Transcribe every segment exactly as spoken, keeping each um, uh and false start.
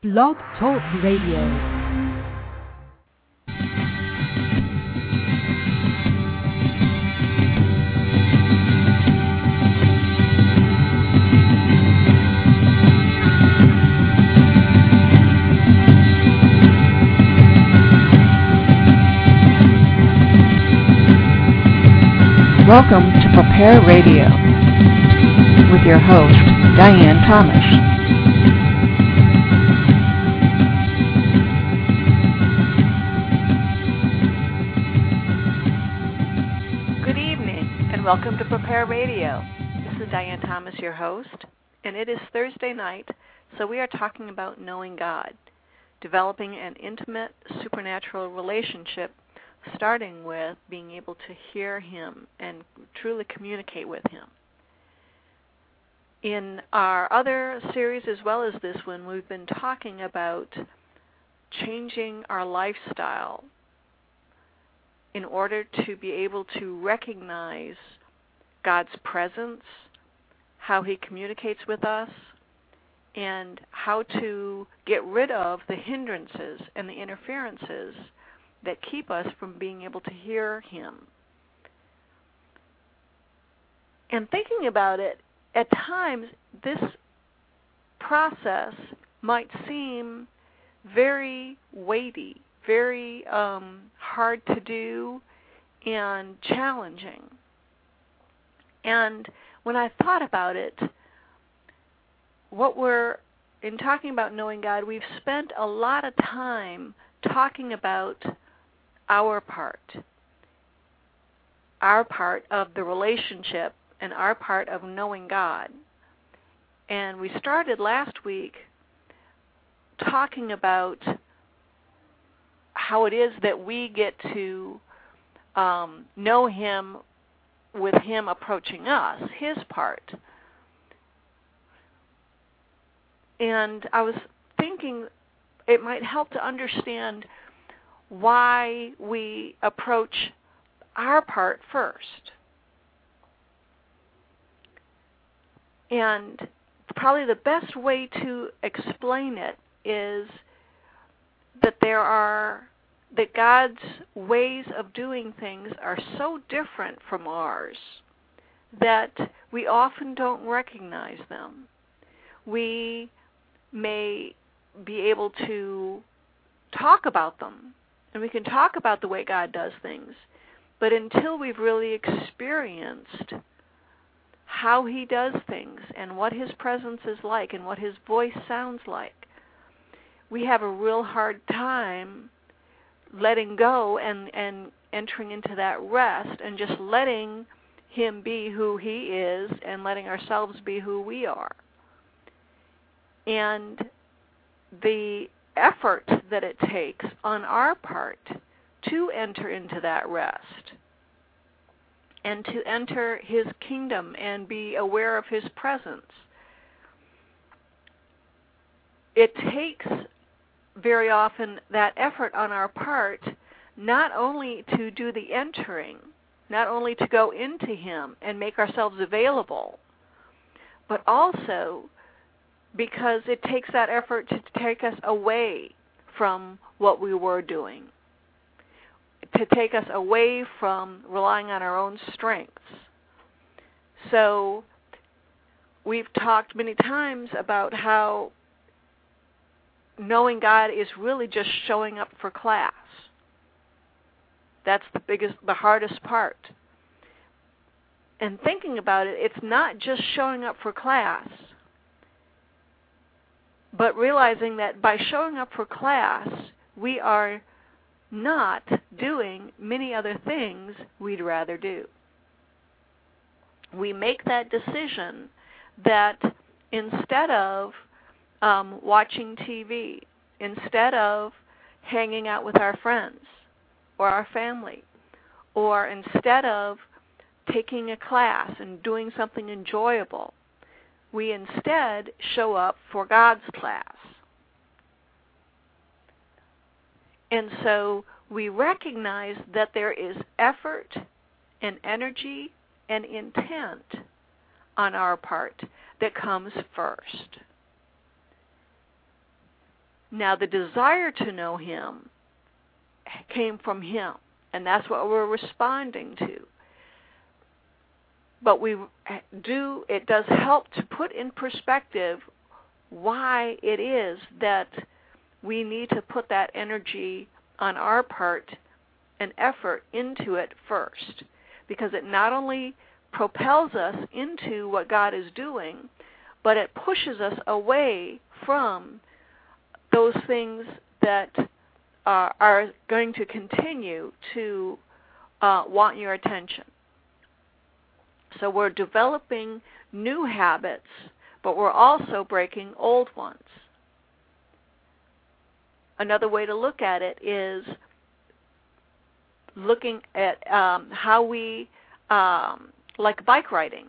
Blog Talk Radio. Welcome to Prepare Radio with your host, Diane Thomas. Good evening and welcome to Prepare Radio. This is Diane Thomas, your host, and it is Thursday night, so we are talking about knowing God, developing an intimate supernatural relationship, starting with being able to hear Him and truly communicate with Him. In our other series as well as this one, we've been talking about changing our lifestyle in order to be able to recognize God's presence, how He communicates with us, and how to get rid of the hindrances and the interferences that keep us from being able to hear Him. And thinking about it, at times this process might seem very weighty, very um, hard to do, and challenging. And when I thought about it, what we're, in talking about knowing God, we've spent a lot of time talking about our part, our part of the relationship and our part of knowing God. And we started last week talking about how it is that we get to um, know Him with Him approaching us, His part. And I was thinking it might help to understand why we approach our part first. And probably the best way to explain it is that there are, that God's ways of doing things are so different from ours that we often don't recognize them. We may be able to talk about them, and we can talk about the way God does things, but until we've really experienced how He does things and what His presence is like and what His voice sounds like, we have a real hard time letting go and, and entering into that rest and just letting Him be who He is and letting ourselves be who we are. And the effort that it takes on our part to enter into that rest and to enter His kingdom and be aware of His presence. It takes very often that effort on our part not only to do the entering, not only to go into Him and make ourselves available, but also because it takes that effort to take us away from what we were doing, to take us away from relying on our own strengths. So we've talked many times about how knowing God is really just showing up for class. That's the biggest, the hardest part. And thinking about it, it's not just showing up for class, but realizing that by showing up for class, we are not doing many other things we'd rather do. We make that decision that instead of um, watching T V, instead of hanging out with our friends or our family, or instead of taking a class and doing something enjoyable, we instead show up for God's class. And so we recognize that there is effort and energy and intent on our part that comes first. Now, the desire to know Him came from Him, and that's what we're responding to. But we do, it does help to put in perspective why it is that we need to put that energy on our part and effort into it first, because it not only propels us into what God is doing, but it pushes us away from those things that uh, are going to continue to uh, want your attention. So we're developing new habits, but we're also breaking old ones. Another way to look at it is looking at um, how we, um, like bike riding,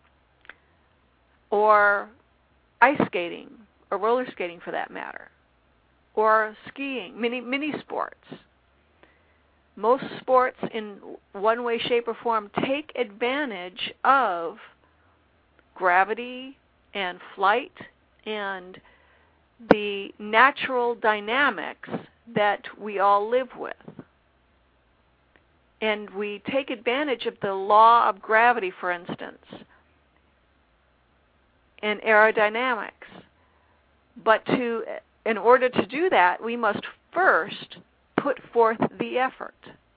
or ice skating, or roller skating for that matter, or skiing, many, many sports. Most sports in one way, shape, or form take advantage of gravity and flight and the natural dynamics that we all live with. And we take advantage of the law of gravity, for instance, and aerodynamics. But to, in order to do that, we must first put forth the effort.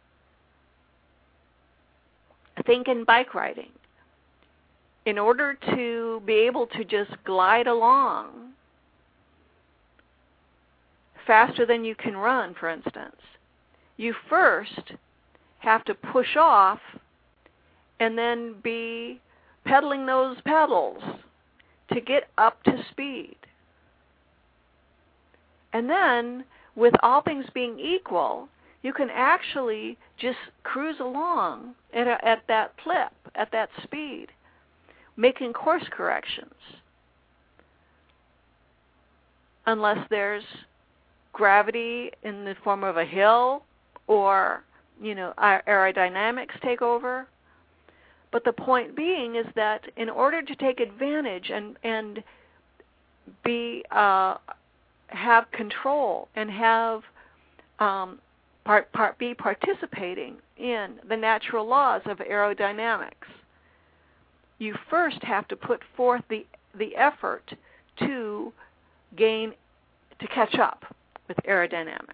Think in bike riding. In order to be able to just glide along faster than you can run, for instance, you first have to push off and then be pedaling those pedals to get up to speed. And then, with all things being equal, you can actually just cruise along at, a, at that clip, at that speed, making course corrections. Unless there's gravity in the form of a hill, or, you know, aerodynamics take over. But the point being is that in order to take advantage and, and be uh, have control and have um, part, part be participating in the natural laws of aerodynamics, you first have to put forth the the effort to gain, to catch up with aerodynamics.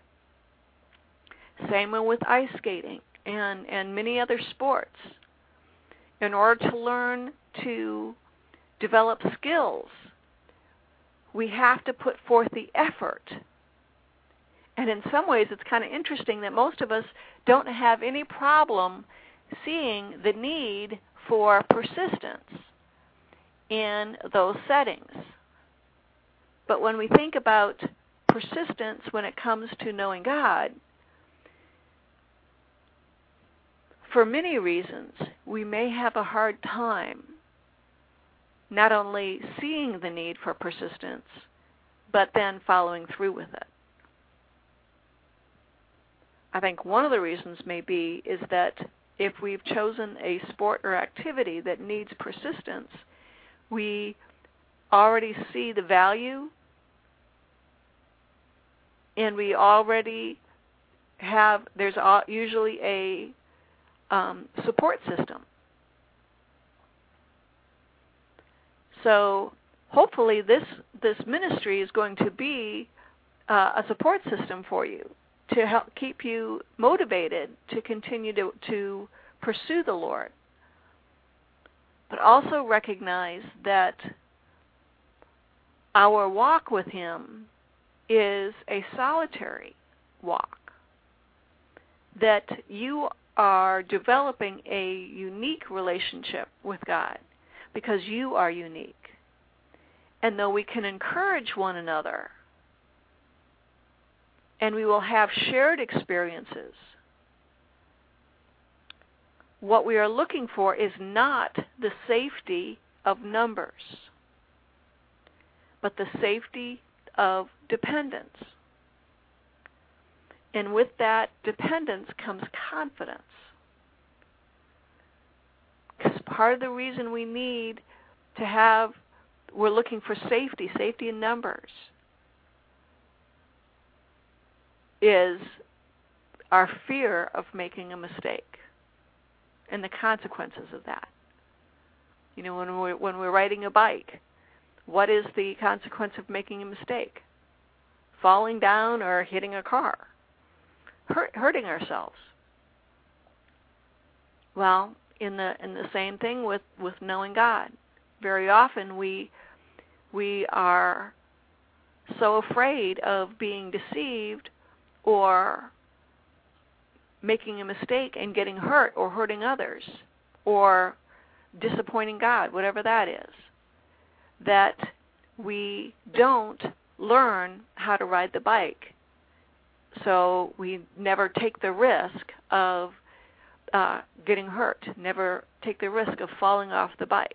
Same with ice skating and, and many other sports. In order to learn to develop skills, we have to put forth the effort. And in some ways, it's kind of interesting that most of us don't have any problem seeing the need for persistence in those settings. But when we think about persistence when it comes to knowing God, for many reasons, we may have a hard time not only seeing the need for persistence, but then following through with it. I think one of the reasons may be is that if we've chosen a sport or activity that needs persistence, we already see the value, and we already have, there's usually a um, support system. So hopefully this this ministry is going to be uh, a support system for you to help keep you motivated to continue to, to pursue the Lord. But also recognize that our walk with Him is a solitary walk, that you are developing a unique relationship with God because you are unique. And though we can encourage one another and we will have shared experiences, what we are looking for is not the safety of numbers, but the safety of dependence. And with that dependence comes confidence. Because part of the reason we need to have, we're looking for safety, safety in numbers, is our fear of making a mistake and the consequences of that. You know, when we're, when we're riding a bike, what is the consequence of making a mistake? Falling down or hitting a car, hurt, hurting ourselves. Well, in the in the same thing with, with knowing God. Very often we we are so afraid of being deceived or making a mistake and getting hurt or hurting others or disappointing God, whatever that is, that we don't learn how to ride the bike. So we never take the risk of uh, getting hurt, never take the risk of falling off the bike.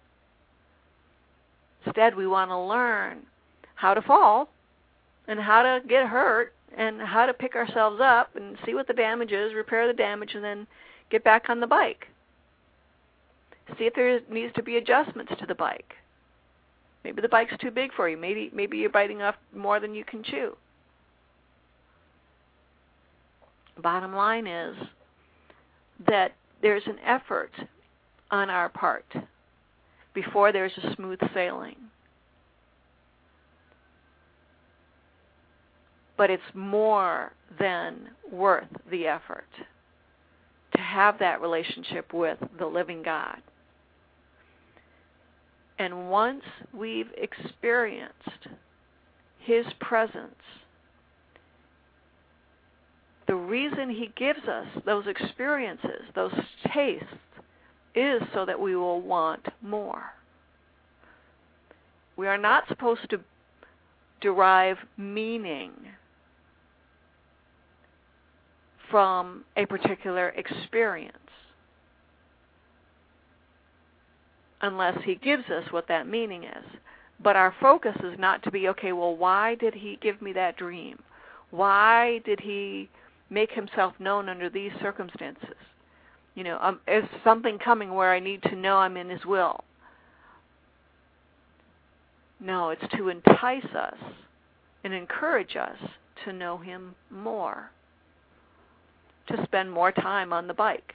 Instead, we want to learn how to fall and how to get hurt and how to pick ourselves up and see what the damage is, repair the damage, and then get back on the bike. See if there needs to be adjustments to the bike. Maybe the bike's too big for you. Maybe maybe you're biting off more than you can chew. Bottom line is that there's an effort on our part before there's a smooth sailing. But it's more than worth the effort to have that relationship with the living God. And once we've experienced His presence, the reason He gives us those experiences, those tastes, is so that we will want more. We are not supposed to derive meaning from a particular experience unless He gives us what that meaning is. But our focus is not to be, okay, well, why did He give me that dream? Why did He make Himself known under these circumstances? You know, um, is something coming where I need to know I'm in His will? No, it's to entice us and encourage us to know Him more, to spend more time on the bike,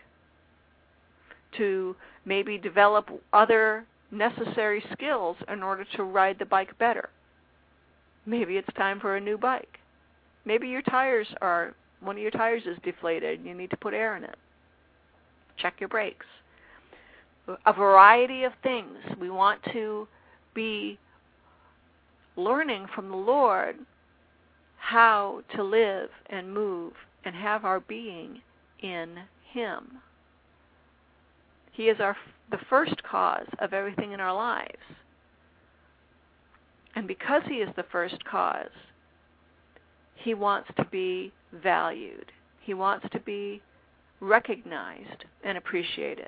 to maybe develop other necessary skills in order to ride the bike better. Maybe it's time for a new bike. Maybe your tires are, one of your tires is deflated and you need to put air in it. Check your brakes. A variety of things. We want to be learning from the Lord how to live and move and have our being in Him. He is our the first cause of everything in our lives. And because He is the first cause, He wants to be valued. He wants to be recognized and appreciated.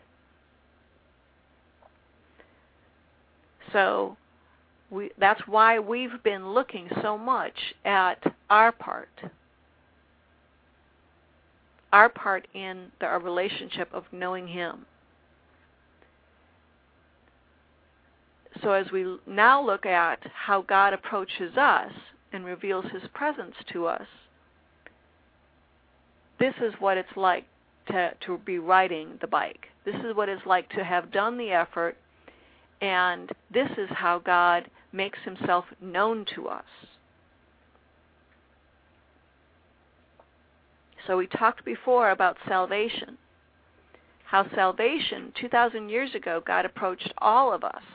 So we, that's why we've been looking so much at our part. Our part in the, our relationship of knowing Him. So as we now look at how God approaches us and reveals His presence to us, this is what it's like to, to be riding the bike. This is what it's like to have done the effort, and this is how God makes Himself known to us. So we talked before about salvation, how salvation, two thousand years ago, God approached all of us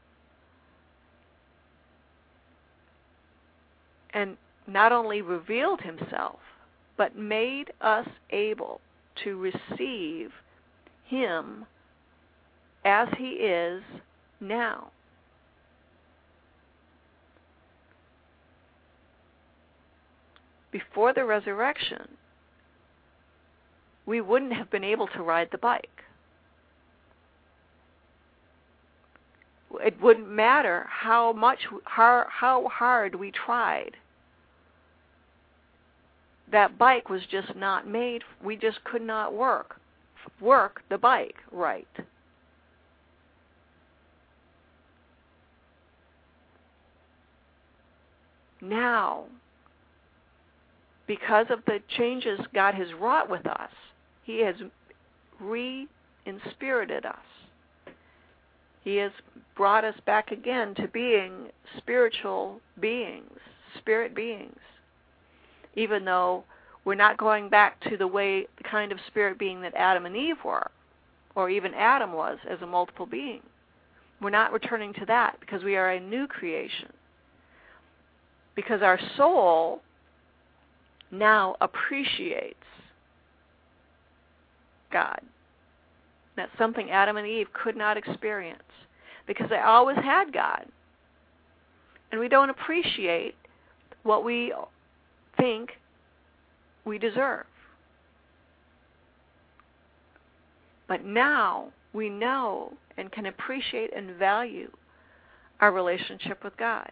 and not only revealed Himself, but made us able to receive Him as He is now. Before the resurrection, we wouldn't have been able to ride the bike. It wouldn't matter how much, how, how hard we tried. That bike was just not made. We just could not work, work the bike right. Now, because of the changes God has wrought with us, He has re-inspirited us. He has brought us back again to being spiritual beings, spirit beings, even though we're not going back to the way, the kind of spirit being that Adam and Eve were, or even Adam was as a multiple being. We're not returning to that because we are a new creation. Because our soul now appreciates God. That's something Adam and Eve could not experience because they always had God. And we don't appreciate what we think we deserve. But now we know and can appreciate and value our relationship with God.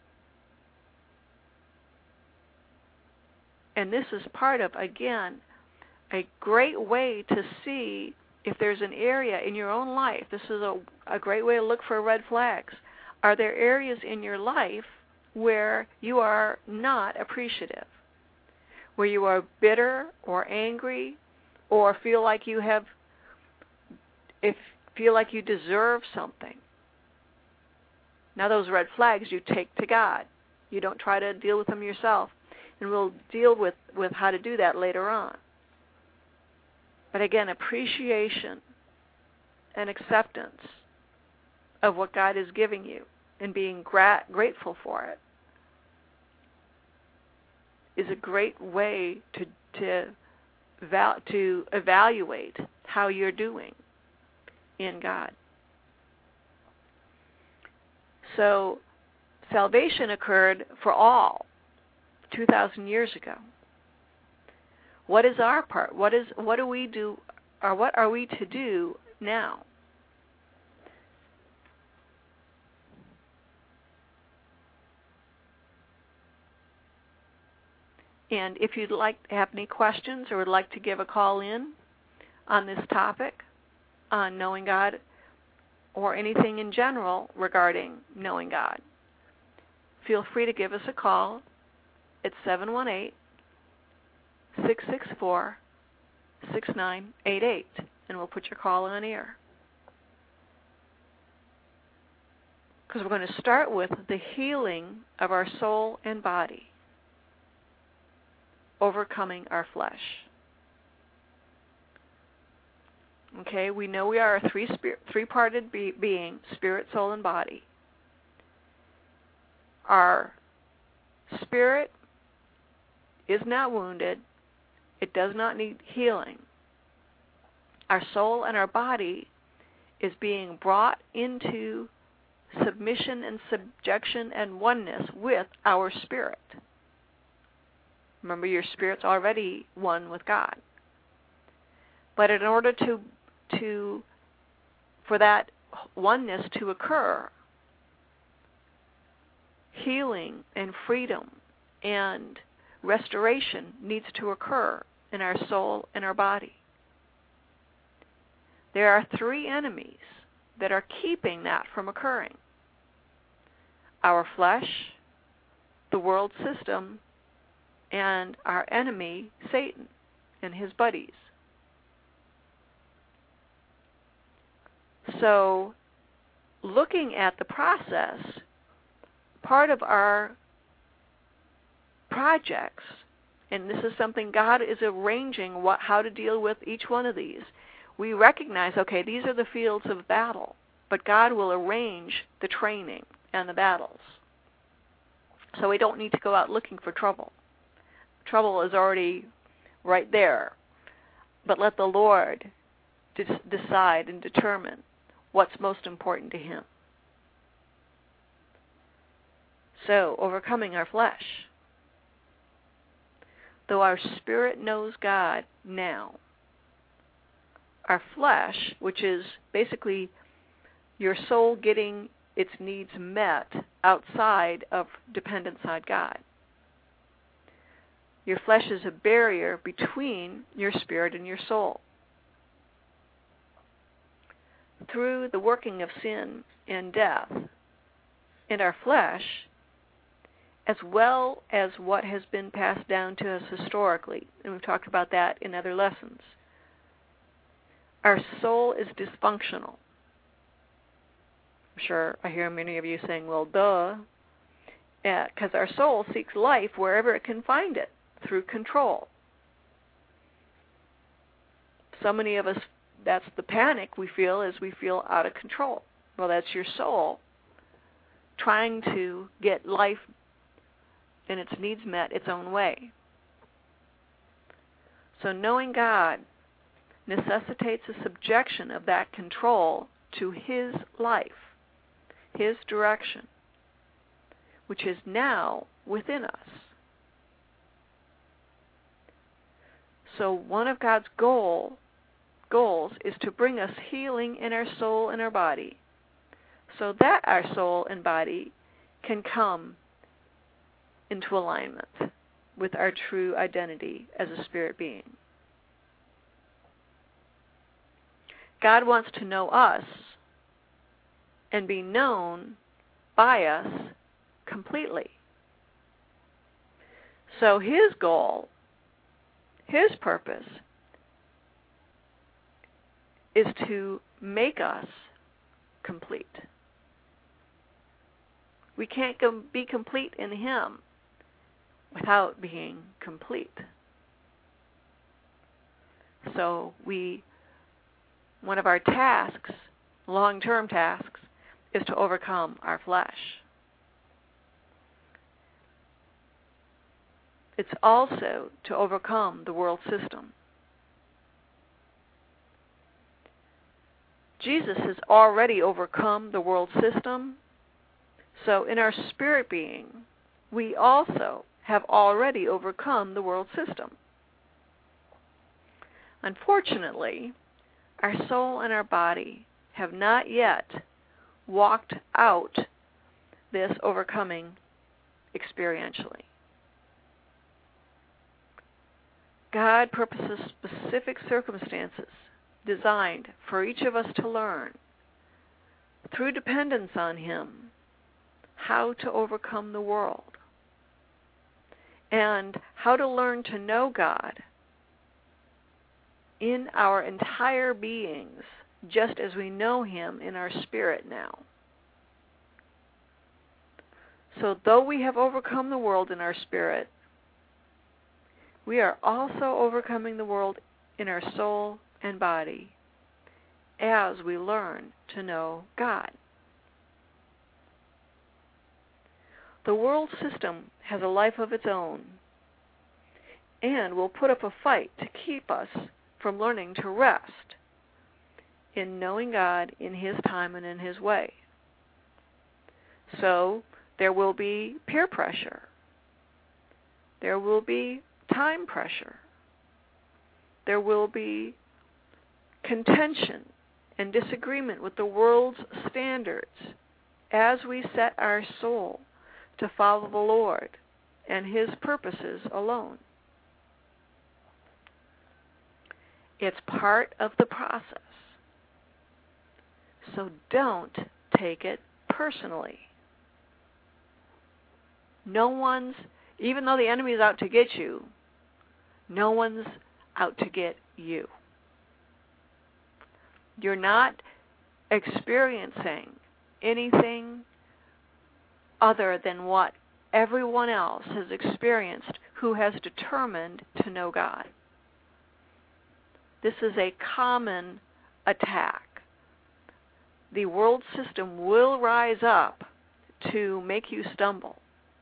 And this is part of, again, a great way to see if there's an area in your own life. This is a, a great way to look for red flags. Are there areas in your life where you are not appreciative? Where you are bitter or angry or feel like you have, if feel like you deserve something? Now those red flags you take to God. You don't try to deal with them yourself. And we'll deal with, with how to do that later on. But again, appreciation and acceptance of what God is giving you and being gra- grateful for it is a great way to to, val- to evaluate how you're doing in God. So salvation occurred for all two thousand years ago. What is our part? What is what do we do, or what are we to do now? And if you'd like to have any questions or would like to give a call in on this topic, on knowing God, or anything in general regarding knowing God, feel free to give us a call at seven one eight, six six four, six nine eight eight, and we'll put your call on air. Because we're going to start with the healing of our soul and body, overcoming our flesh. Okay, we know we are a three spirit, three-parted be- being, spirit, soul, and body. Our spirit is not wounded. It does not need healing. Our soul and our body is being brought into submission and subjection and oneness with our spirit. Remember, your spirit's already one with God. But in order to to for that oneness to occur, healing and freedom and restoration needs to occur in our soul and our body. There are three enemies that are keeping that from occurring: our flesh, the world system, and our enemy, Satan, and his buddies. So, looking at the process, part of our projects, and this is something God is arranging what, how to deal with each one of these. We recognize, okay, these are the fields of battle, but God will arrange the training and the battles. So we don't need to go out looking for trouble. Trouble is already right there. But let the Lord de- decide and determine what's most important to Him. So, overcoming our flesh. Though our spirit knows God now, our flesh, which is basically your soul getting its needs met outside of dependence on God. Your flesh is a barrier between your spirit and your soul. Through the working of sin and death in our flesh, as well as what has been passed down to us historically, and we've talked about that in other lessons. Our soul is dysfunctional. I'm sure I hear many of you saying, well, duh, because our soul seeks life wherever it can find it, through control. So many of us, that's the panic we feel, is we feel out of control. Well, that's your soul trying to get life and its needs met its own way. So knowing God necessitates a subjection of that control to His life, His direction, which is now within us. So one of God's goal, goals is to bring us healing in our soul and our body, so that our soul and body can come into alignment with our true identity as a spirit being. God wants to know us and be known by us completely. So His goal, His purpose, is to make us complete. We can't be complete in Him without being complete. So we, one of our tasks, long-term tasks, is to overcome our flesh. It's also to overcome the world system. Jesus has already overcome the world system, so in our spirit being, we also have already overcome the world system. Unfortunately, our soul and our body have not yet walked out this overcoming experientially. God purposes specific circumstances designed for each of us to learn, through dependence on Him, how to overcome the world, and how to learn to know God in our entire beings, just as we know Him in our spirit now. So though we have overcome the world in our spirit, we are also overcoming the world in our soul and body as we learn to know God. The world system has a life of its own and will put up a fight to keep us from learning to rest in knowing God in His time and in His way. So there will be peer pressure. There will be time pressure. There will be contention and disagreement with the world's standards as we set our soul to follow the Lord and His purposes alone. It's part of the process. So don't take it personally. No one's, even though the enemy is out to get you, no one's out to get you. You're not experiencing anything other than what everyone else has experienced who has determined to know God. This is a common attack. The world system will rise up to make you stumble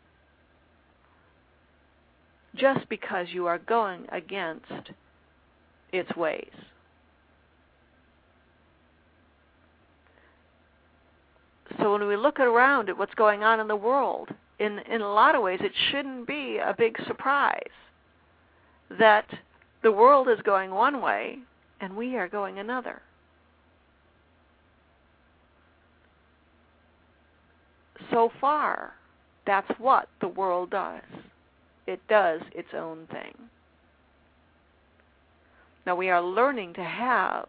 just because you are going against its ways. So when we look around at what's going on in the world, in, in a lot of ways it shouldn't be a big surprise that the world is going one way and we are going another. So far, that's what the world does. It does its own thing. Now we are learning to have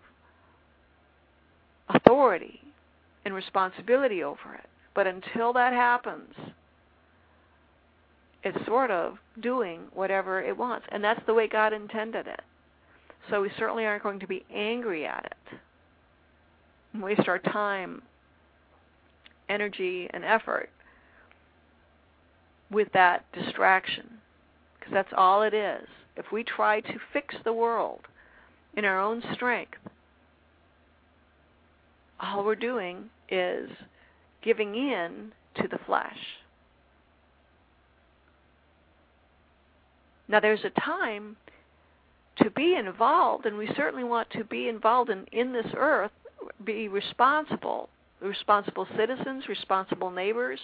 authority and responsibility over it. But until that happens, it's sort of doing whatever it wants. And that's the way God intended it. So we certainly aren't going to be angry at it and waste our time, energy, and effort with that distraction, because that's all it is. If we try to fix the world in our own strength, all we're doing is giving in to the flesh. Now, there's a time to be involved, and we certainly want to be involved in, in this earth, be responsible, responsible citizens, responsible neighbors,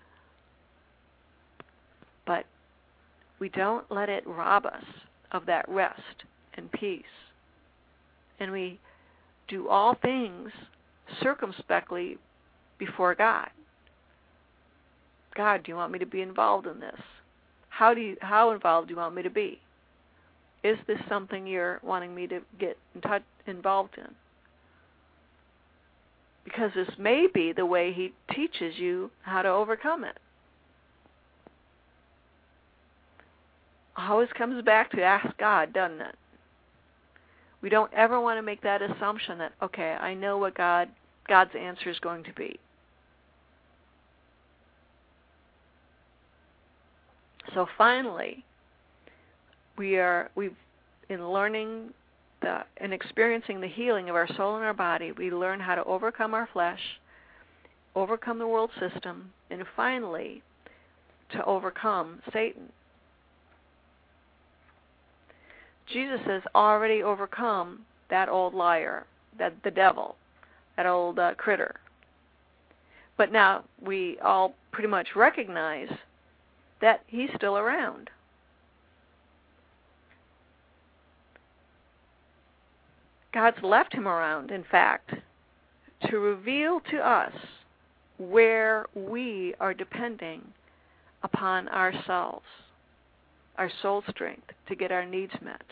but we don't let it rob us of that rest and peace. And we do all things circumspectly before God. God, do you want me to be involved in this? How do you, how involved do you want me to be? Is this something you're wanting me to get in touch, involved in? Because this may be the way He teaches you how to overcome it. Always comes back to ask God, doesn't it? We don't ever want to make that assumption that, okay, I know what God God's answer is going to be. So finally, we are we've in learning the and experiencing the healing of our soul and our body, we learn how to overcome our flesh, overcome the world system, and finally to overcome Satan. Jesus has already overcome that old liar, that the devil, that old uh, critter. But now we all pretty much recognize that he's still around. God's left him around, in fact, to reveal to us where we are depending upon ourselves, our soul strength, to get our needs met.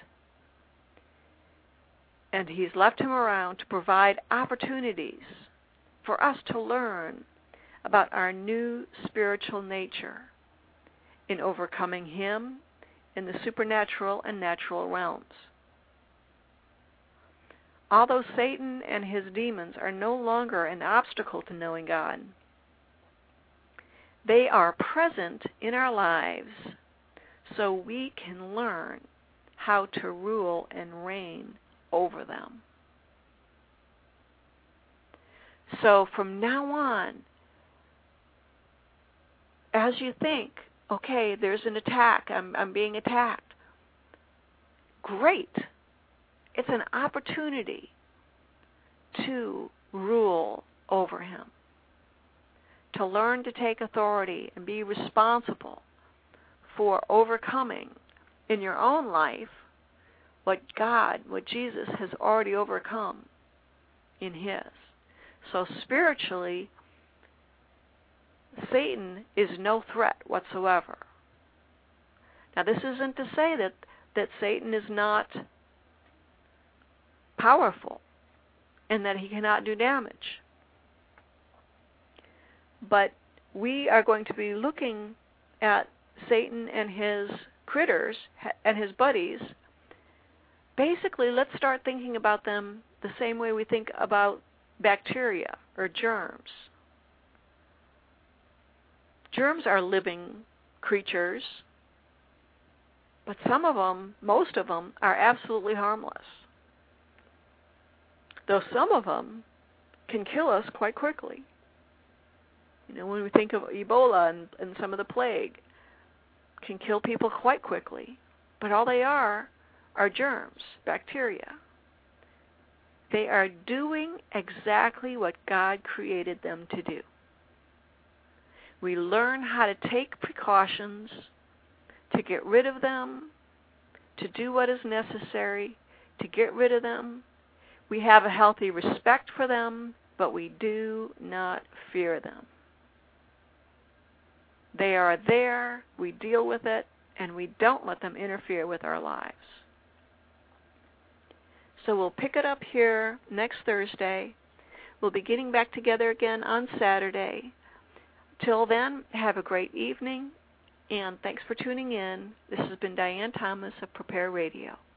And he's left him around to provide opportunities for us to learn about our new spiritual nature in overcoming him in the supernatural and natural realms. Although Satan and his demons are no longer an obstacle to knowing God, they are present in our lives so we can learn how to rule and reign over them. So from now on, as you think, okay, there's an attack, I'm, I'm being attacked, great. It's an opportunity to rule over him, to learn to take authority and be responsible for overcoming in your own life what God, what Jesus has already overcome in his. So spiritually, Satan is no threat whatsoever. Now, this isn't to say that, that Satan is not powerful and that he cannot do damage. But we are going to be looking at Satan and his critters and his buddies. Basically, let's start thinking about them the same way we think about bacteria or germs. Germs are living creatures, but some of them, most of them, are absolutely harmless. Though some of them can kill us quite quickly. You know, when we think of Ebola and, and some of the plague, can kill people quite quickly. But all they are are germs, bacteria. They are doing exactly what God created them to do. We learn how to take precautions to get rid of them, to do what is necessary to get rid of them. We have a healthy respect for them, but we do not fear them. They are there, we deal with it, and we don't let them interfere with our lives. So we'll pick it up here next Thursday. We'll be getting back together again on Saturday. Till then, have a great evening, And thanks for tuning in. This has been Diane Thomas of Prepare Radio.